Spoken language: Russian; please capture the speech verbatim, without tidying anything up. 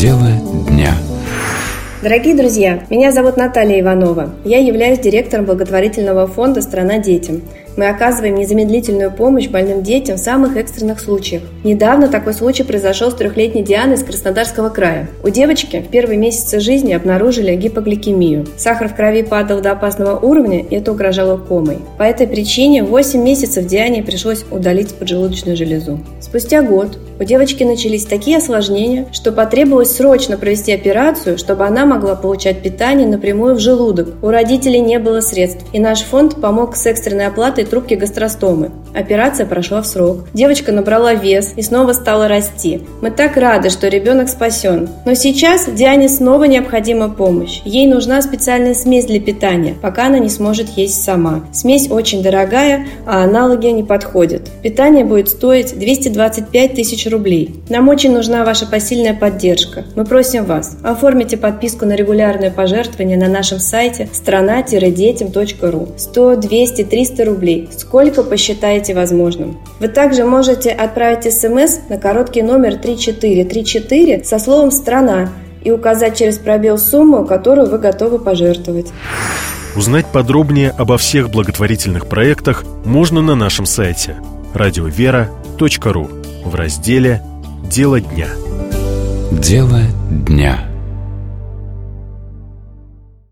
Дело дня. Дорогие друзья, меня зовут Наталья Иванова. Я являюсь директором благотворительного фонда «Страна детям». Мы оказываем незамедлительную помощь больным детям в самых экстренных случаях. Недавно такой случай произошел с трехлетней Дианой из Краснодарского края. У девочки в первые месяцы жизни обнаружили гипогликемию. Сахар в крови падал до опасного уровня, и это угрожало комой. По этой причине в восемь месяцев Диане пришлось удалить поджелудочную железу. Спустя год у девочки начались такие осложнения, что потребовалось срочно провести операцию, чтобы она могла получать питание напрямую в желудок. У родителей не было средств, и наш фонд помог с экстренной оплатой трубки гастростомы. Операция прошла в срок. Девочка набрала вес и снова стала расти. Мы так рады, что ребенок спасен. Но сейчас Диане снова необходима помощь. Ей нужна специальная смесь для питания, пока она не сможет есть сама. Смесь очень дорогая, а аналоги не подходят. Питание будет стоить двести двадцать пять тысяч рублей. Нам очень нужна ваша посильная поддержка. Мы просим вас, оформите подписку на регулярное пожертвование на нашем сайте страна детям точка ру. сто, двести, триста рублей. Сколько посчитаете возможным. Вы также можете отправить смс на короткий номер три четыре три четыре со словом «Страна» и указать через пробел сумму, которую вы готовы пожертвовать. Узнать подробнее обо всех благотворительных проектах можно на нашем сайте радиовера точка ру в разделе «Дело дня». Дело дня.